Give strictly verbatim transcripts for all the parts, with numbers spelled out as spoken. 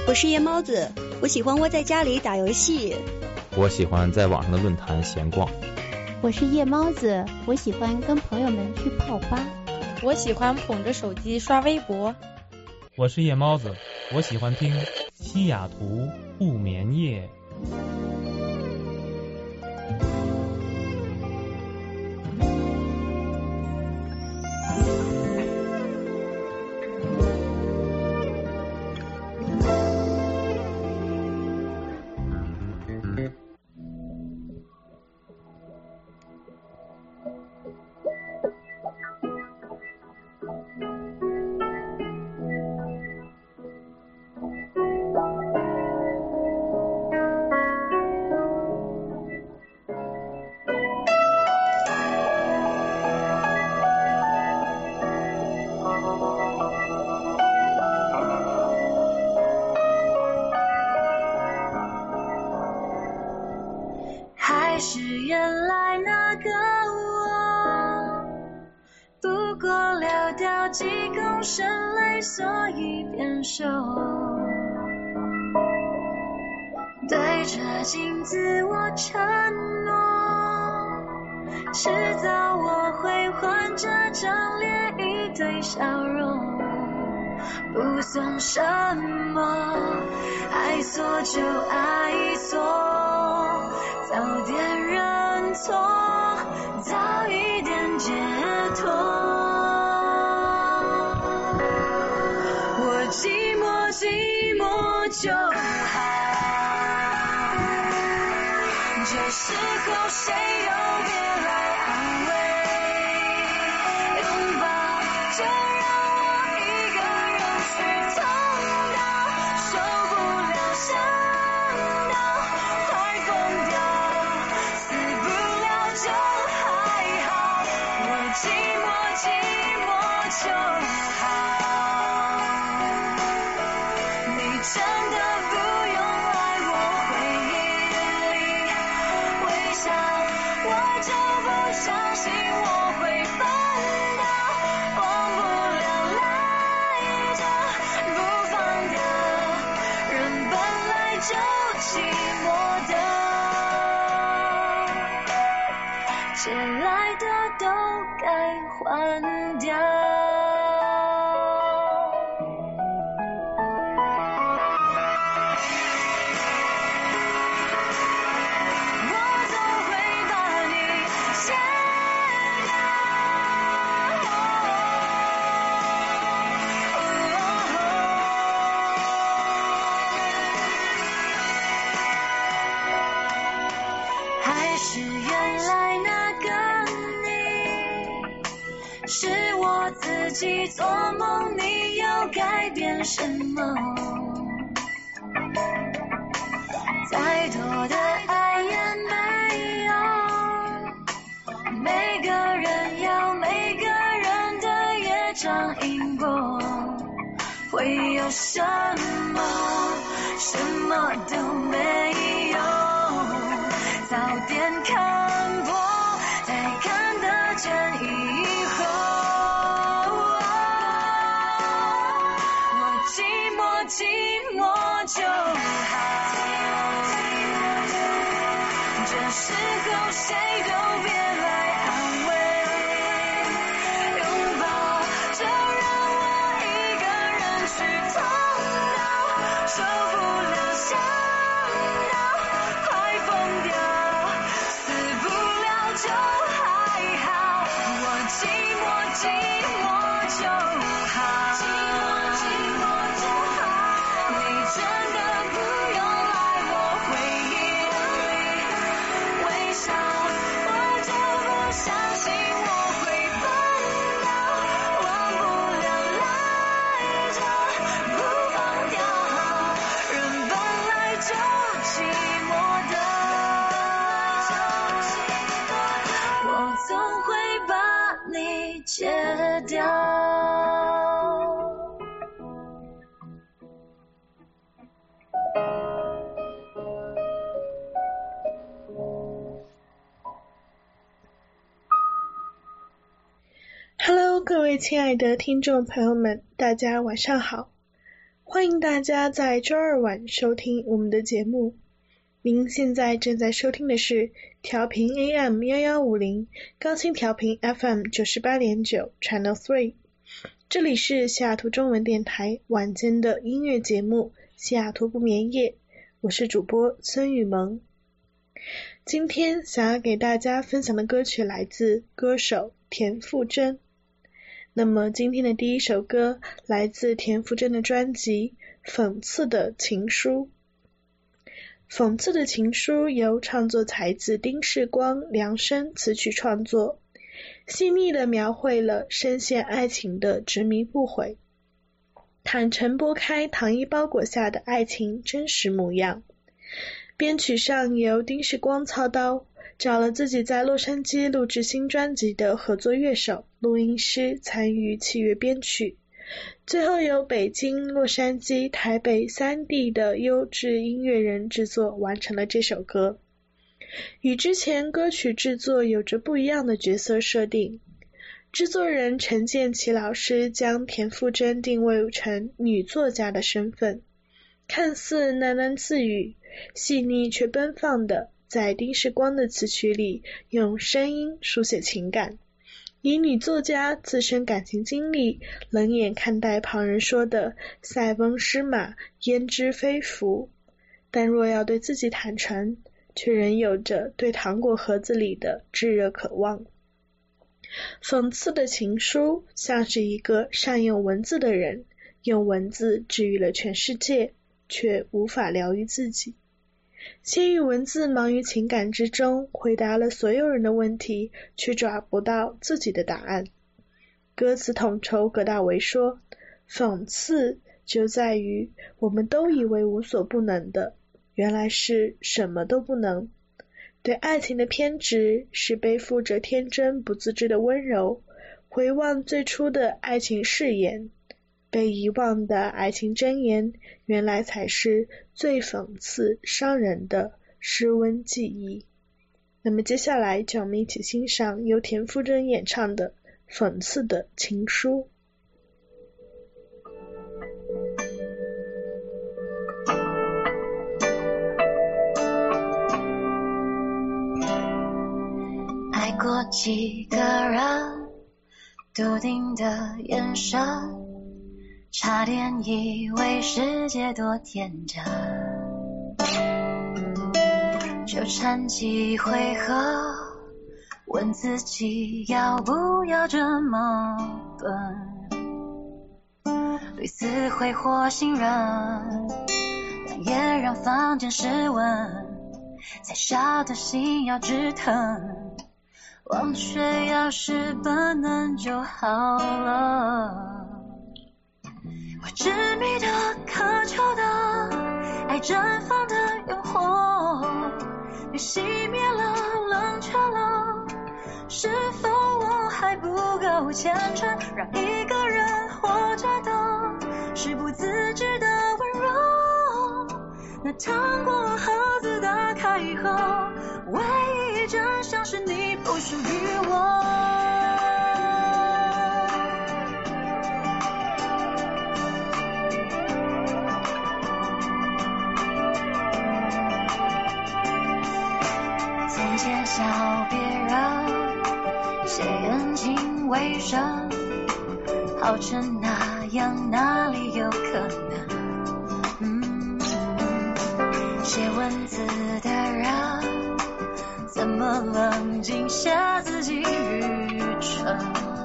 我是夜猫子，我喜欢窝在家里打游戏。 我喜欢在网上的论坛闲逛。 我是夜猫子，我喜欢跟朋友们去泡吧。 我喜欢捧着手机刷微博。 我是夜猫子，我喜欢听西雅图不眠夜。 还是原来那个我，不过寥寥几公升泪，所以变瘦。对着镜子我承诺，迟早我会换这张脸一堆笑容。不算什么，爱错就爱错，早点认错，早一点解脱。我寂寞寂寞就好，这时候谁都别来安慰，拥抱就让我一个人去痛到，受不了想到快疯掉，死不了就还好，我寂寞寂寞就好，你真的不用来我回忆里微笑，我就不相信我会笨到忘不了赖着不放掉，人本来就寂寞的，借来的都该还掉。我总会把你戒掉，还是原来那个你，是我自己做梦，你要改变什么？再多的爱也没有，每个人有每个人的业障因果，会有什么？什么都没有，早点看破，才看得见以后。我寂寞寂寞就好，这时候谁都别来安慰，拥抱就让我一个人去痛到，受不了想到快疯掉，死不了就还好，我寂寞寂寞就好，寂寞寂寞就好，你真的不用来我回忆里微笑，我就不相信我会笨到忘不了赖着不放掉，人本来就寂寞的，我总会把你戒掉。 Hello， 各位亲爱的听众朋友们，大家晚上好， 欢迎大家在周二晚收听我们的节目。您现在正在收听的是调频 A M 一一五零，高清调频 F M 九十八点九 Channel 三。这里是西雅图中文电台晚间的音乐节目西雅图不眠夜，我是主播孙雨萌。今天想要给大家分享的歌曲来自歌手田馥甄。那么今天的第一首歌来自田馥甄的专辑《讽刺的情书》。讽刺的情书由创作才子丁世光量身词曲创作，细腻地描绘了深陷爱情的执迷不悔，坦诚拨开糖衣包裹下的爱情真实模样。编曲上由丁世光操刀，找了自己在洛杉矶录制新专辑的合作乐手、录音师参与器乐编曲，最后由北京、洛杉矶、台北三地的优质音乐人制作完成了这首歌。与之前歌曲制作有着不一样的角色设定，制作人陈建骐老师将田馥甄定位成女作家的身份，看似喃喃自语，细腻却奔放的在丁世光的词曲里用声音书写情感，以女作家自身感情经历冷眼看待旁人说的塞翁失马焉知非福，但若要对自己坦诚，却仍有着对糖果盒子里的炙热渴望。讽刺的情书像是一个善用文字的人，用文字治愈了全世界，却无法疗愈自己。先于文字忙于情感之中，回答了所有人的问题，却找不到自己的答案。歌词统筹葛大为说，讽刺就在于我们都以为无所不能的，原来是什么都不能。对爱情的偏执是背负着天真不自知的温柔，回望最初的爱情誓言，被遗忘的爱情箴言，原来才是最讽刺伤人的失温记忆。那么接下来就让我们一起欣赏由田馥甄演唱的《讽刺的情书》。 爱过几个人，笃定的眼神，差点以为世界多天真，纠缠几回合，问自己要不要这么笨，屡次挥霍信任，但也让房间失温，才晓得心要直疼，忘却要是本能就好了。我执迷的、渴求的，爱绽放的诱惑，被熄灭了、冷却了，是否我还不够虔诚，让一个人活着的是不自知的温柔。那糖果盒子打开后，唯一真相是你不属于我。从前笑别人写恩情为生，好成那样哪里有可能，嗯，写文字的人怎么冷静下自己愚蠢，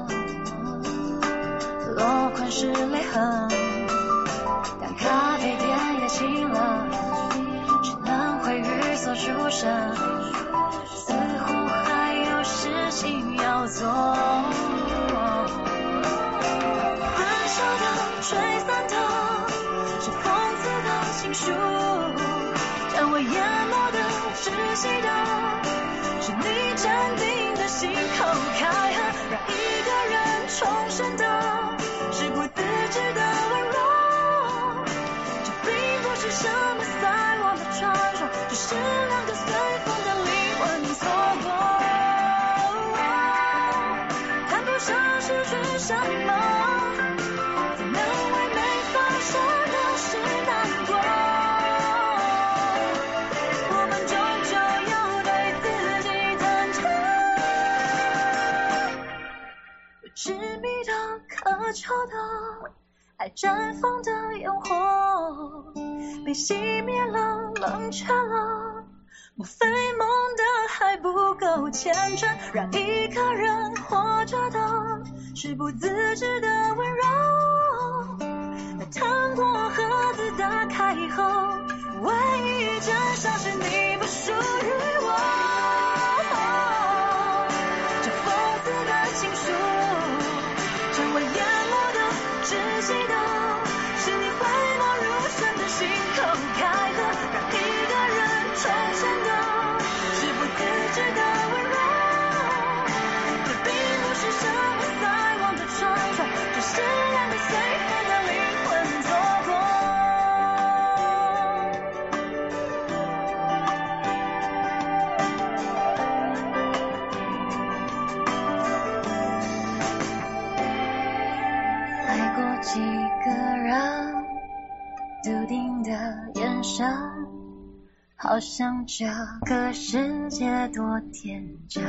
落款是泪痕，当咖啡店也清了，只能回寓所出神，似乎还有事情要做，分手的、吹散的，是讽刺的情书，将我淹没的、窒息的，是你坚定的心口开合，让一个人重生的是不自知的温柔。这并不是什么赛网的传说，只是两个随风的灵魂错过，谈不上失去什么，怎能为没发生的事绽放的烟火被熄灭了，冷却了，莫非梦的还不够虔诚，让一个人活着的是不自知的温柔。那糖果盒子打开后，唯一真相是你不属于我。这讽刺的情书成为淹没的窒息的，是你讳莫如深的心口开合，让一个人重现的是不自知的温柔。这并不是生活在望的传说，只是两个随和的灵魂错过。来过几个人，笃定的眼神，好像这个世界多天真。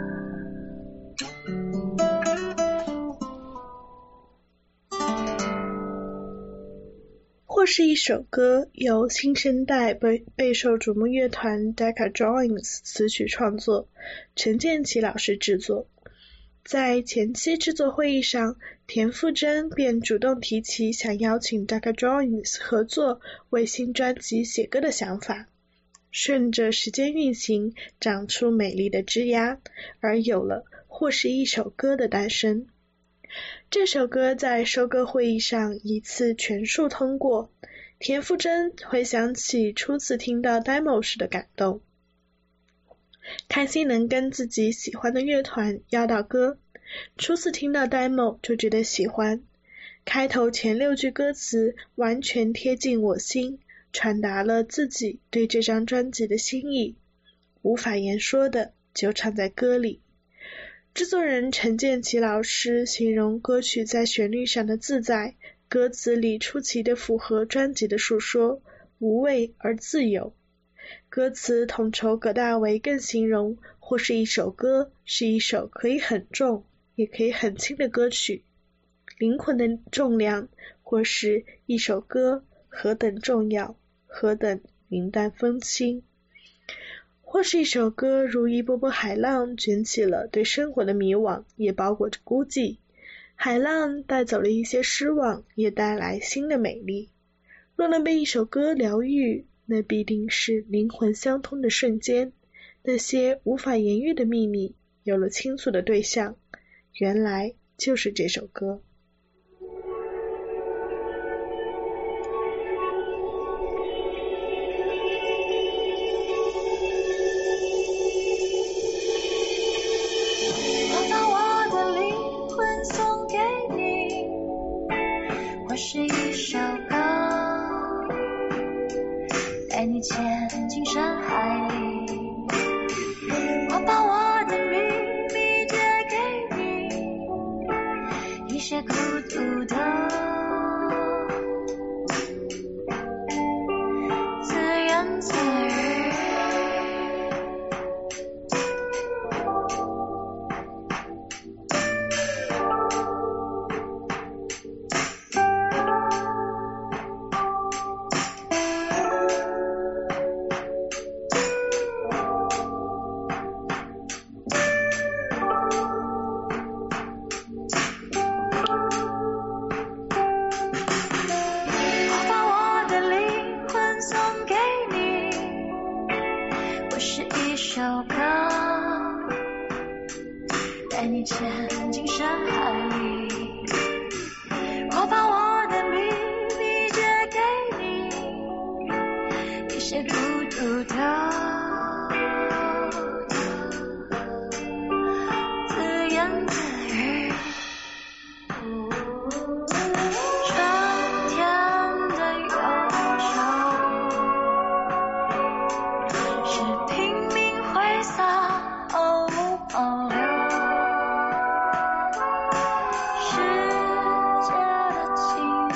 或是一首歌，由新生代备备受瞩目乐团 Decca Drawings 词曲创作，陈建骐老师制作。在前期制作会议上，田馥甄便主动提起想邀请 Decca Drawings 合作为新专辑写歌的想法。顺着时间运行，长出美丽的枝桠，而有了或是一首歌的诞生。这首歌在收歌会议上一次全数通过，田馥甄回想起初次听到 demo 时的感动，开心能跟自己喜欢的乐团要到歌，初次听到 demo 就觉得喜欢，开头前六句歌词完全贴近我心，传达了自己对这张专辑的心意，无法言说的就唱在歌里。制作人陈建骐老师形容歌曲在旋律上的自在，歌词里出奇的符合专辑的述说，无畏而自由。歌词统筹葛大为更形容，或是一首歌是一首可以很重也可以很轻的歌曲，灵魂的重量，或是一首歌何等重要，何等云淡风轻。或是一首歌如一波波海浪，卷起了对生活的迷惘，也包裹着孤寂。海浪带走了一些失望，也带来新的美丽。若能被一首歌疗愈，那必定是灵魂相通的瞬间，那些无法言喻的秘密有了倾诉的对象，原来就是这首歌。 我把我的灵魂送给你，或是一首歌，带你潜进深海里。我把我的秘密借给你，一些孤独的自言自语。带你潜进深海里，我把我的秘密借给你，一些孤独的自言自语。春天的忧愁是拼命挥洒，哦哦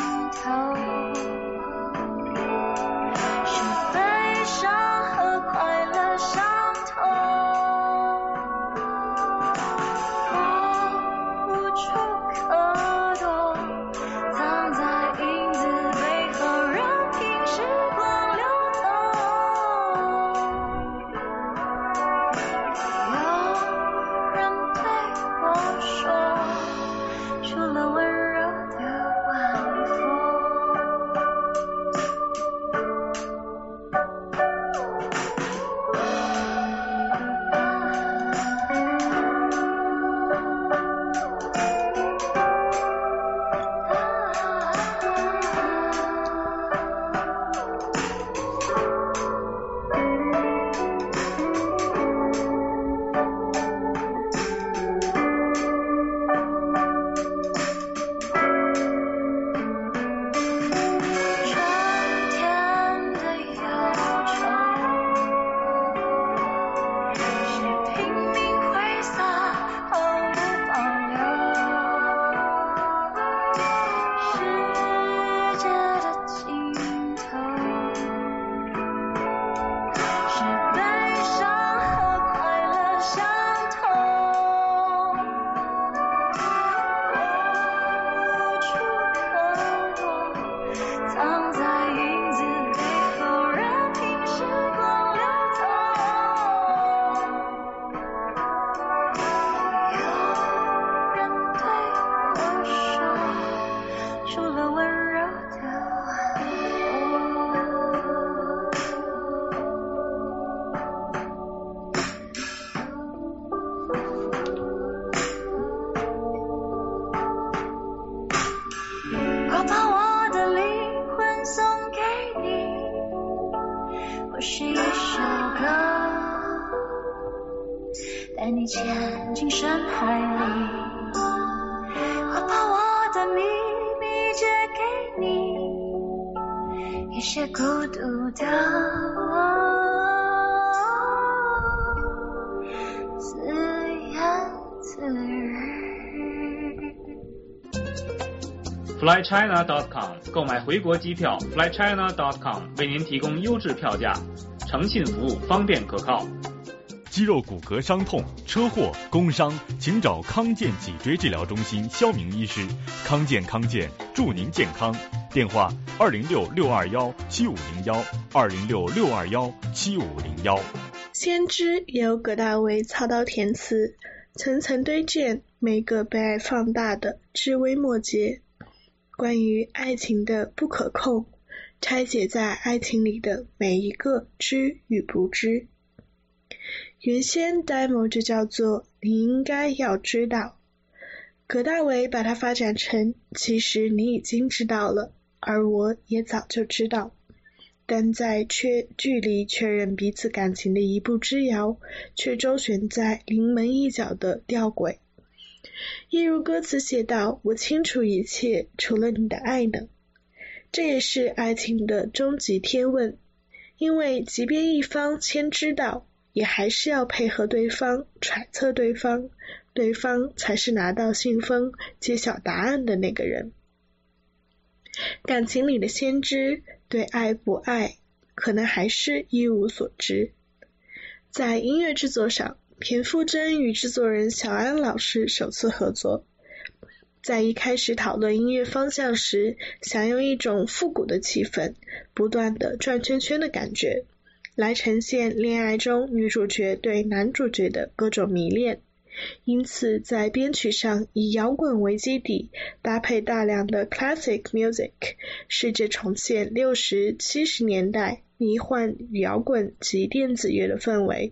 快或是一首歌，带你潜进深海里，我把我的秘密借给你，一些孤独的自言自语。 fly china dot com 购买回国机票 fly china dot com 为您提供优质票价，诚信服务，方便可靠。 肌肉骨骼伤痛、车祸、工伤，请找康健脊椎治疗中心肖明医师。康健康健，祝您健康。电话二零六六二幺七五零幺二零六六二幺七五零幺。 先知由葛大为操刀填词，层层堆建，每个被爱放大的枝微末节。关于爱情的不可控，拆解在爱情里的每一个知与不知。原先 demo 就叫做你应该要知道，葛大为把它发展成其实你已经知道了，而我也早就知道，但在确距离确认彼此感情的一步之遥，却周旋在临门一脚的吊诡。一如歌词写道，我清楚一切，除了你的爱呢。这也是爱情的终极天问，因为即便一方先知道，也还是要配合对方，揣测对方，对方才是拿到信封揭晓答案的那个人。感情里的先知，对爱不爱，可能还是一无所知。在音乐制作上，田馥甄与制作人小安老师首次合作，在一开始讨论音乐方向时，想用一种复古的气氛，不断的转圈圈的感觉，来呈现恋爱中女主角对男主角的各种迷恋。因此在编曲上以摇滚为基底，搭配大量的 classic music， 试着重现六十、七十年代迷幻摇滚及电子乐的氛围。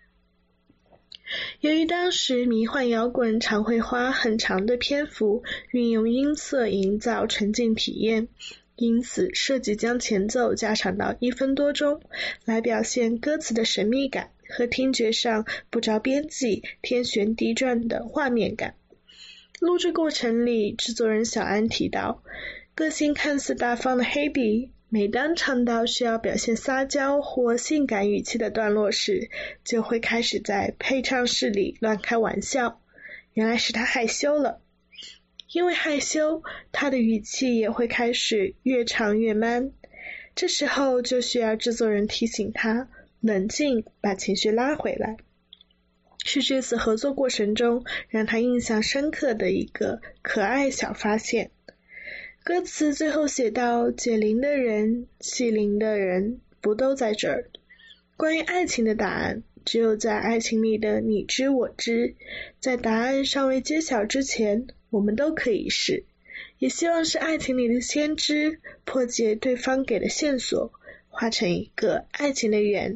由于当时迷幻摇滚常会花很长的篇幅运用音色营造沉浸体验，因此设计将前奏加长到一分多钟，来表现歌词的神秘感和听觉上不着边际、天旋地转的画面感。录制过程里，制作人小安提到，个性看似大方的黑笔，每当唱到需要表现撒娇或性感语气的段落时，就会开始在配唱室里乱开玩笑。原来是他害羞了，因为害羞，他的语气也会开始越唱越 man。 这时候就需要制作人提醒他冷静，把情绪拉回来。是这次合作过程中让他印象深刻的一个可爱小发现。歌词最后写到，解铃的人、系铃的人不都在这儿。关于爱情的答案，只有在爱情里的你知我知，在答案尚未揭晓之前，我们都可以试。也希望是爱情里的先知，破解对方给的线索，画成一个爱情的圆。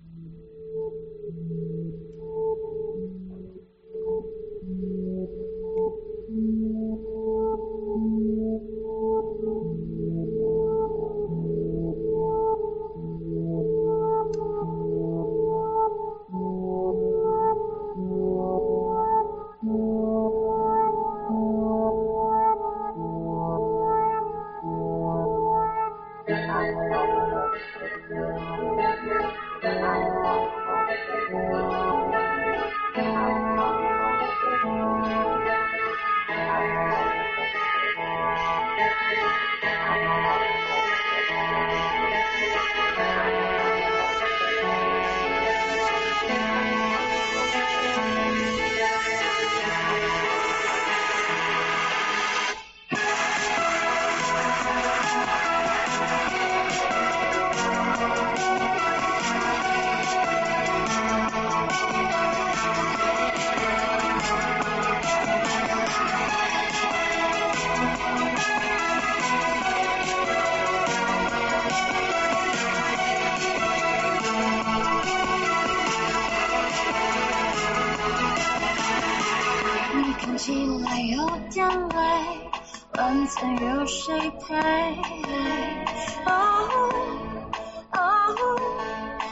起来有点累，晚餐有谁陪？哦哦，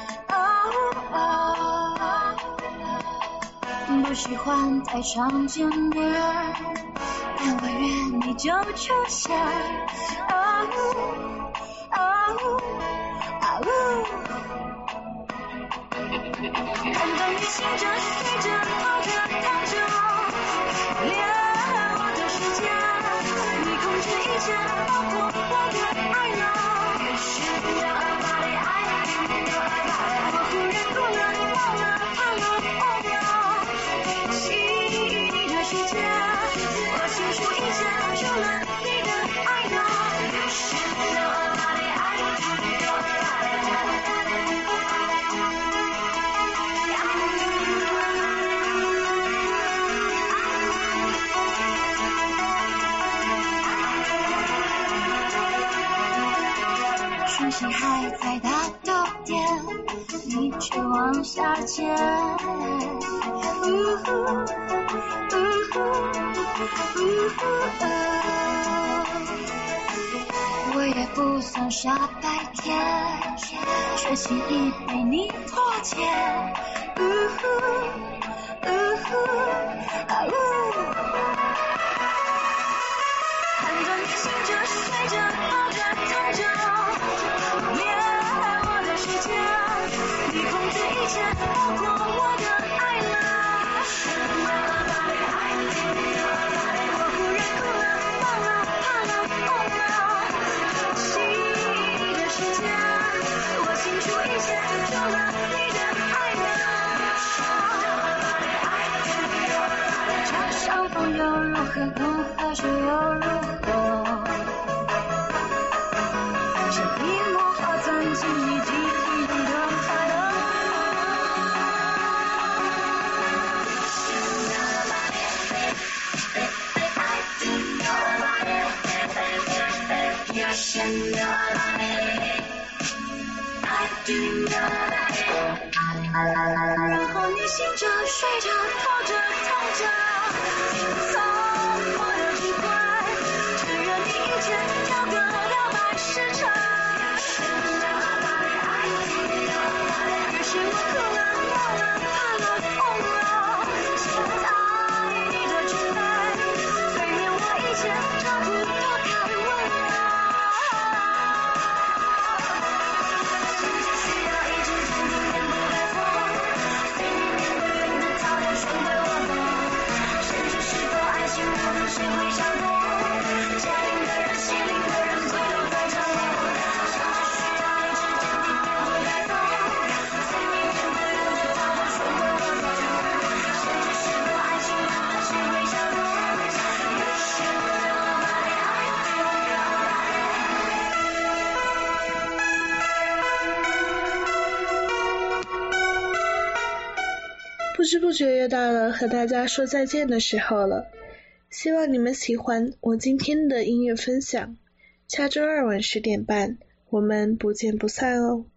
不喜欢太常见面，但我愿你就出现。啊呜啊呜啊呜，看到你醒着睡着跑着躺着，恋我的世界，你控制一切，包括我的爱了。于是让爱把你爱了，我忽然哭了，闹了，怕了，哦了，细腻的世界，我清楚一切，除了你的爱了。于是让爱把你爱了，讯息还在大到点，你却往下接。呜呼呜呼呜呼我也不算傻白甜，却轻易被你破解。呜呼呜呼啊呜，看着你醒着睡着抱着躺着，恋我的世界，你控制一切，包括我的爱了。我忽然哭了，闹了，怕了，哦了，细腻的世界，我清楚一切，除了你的爱了。这相逢又如何，共何时又如何？是一抹花钻进你记忆中的海了。然后你醒着睡着跑着躺着，从我的指挥，只愿你一切跳个了百时辰。于是我哭了，闹了，怕了，哦了，现在你的指挥，催眠我一切，这不多开问了。世界需要一直坚定，面不改风，随你面对远的早点顺着我走，甚至是否爱情无论谁会相同，坚定的人心灵的人最后在掌握。甚至需要一直坚定，面不改风，随你面对远的早点顺着我走，甚至是否爱情无论谁会相同。于是让我把你爱不知不觉又到了和大家说再见的时候了，希望你们喜欢我今天的音乐分享。下周二晚十点半，我们不见不散哦。